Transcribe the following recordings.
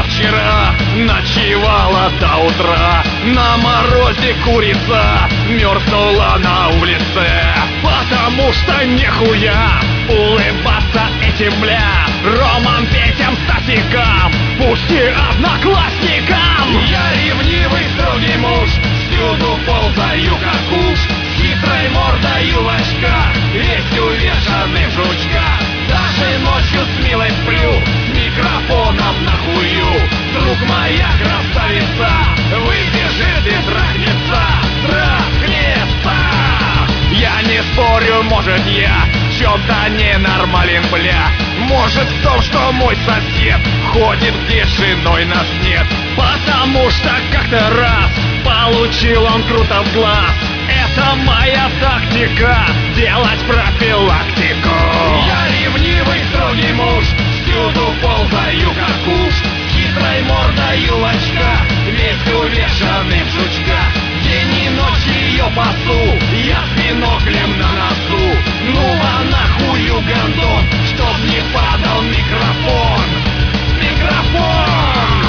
вчера ночевала до утра. На морозе курица мерзнула на улице. Потому что нехуя улыбаться этим, бля, Ромам, Петям, Стасикам, пусть и одноклассникам. Я ревнивый строгий муж, всюду ползаю как уж, с хитрой мордою в очках, весь увешанный в жучках. Даже ночью с милой сплю, с микрофоном на хую. Вдруг моя красавица выбежит и трахнется, трахнется. Я не спорю, может, я в чем-то ненормален, бля. Может, в том, что мой сосед ходит, где с женой нас нет. Потому что как-то раз получил он круто в глаз. Это моя тактика — делать профилактику. Я ревнивый строгий муж, всюду ползаю как уж, с хитрой мордою в очках, весь увешанный в жучках. День и ночь ее пасу, я с биноклем на носу. Ну а нахую гондон, чтоб не падал микрофон. Микрофон!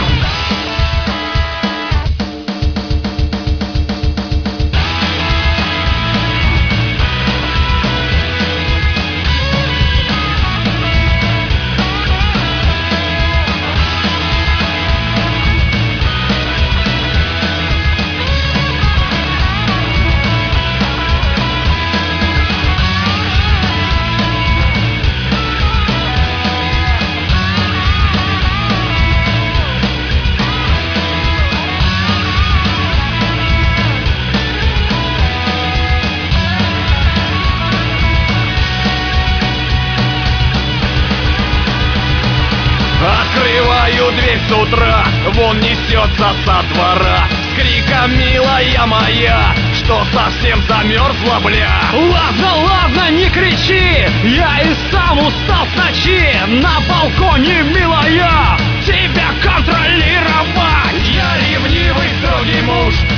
Открываю дверь с утра, вон несется со двора с криком: милая моя, что совсем замерзла, бля? Ладно, ладно, не кричи, я и сам устал с ночи. На балконе, милая, тебя контролировать. Я ревнивый строгий муж,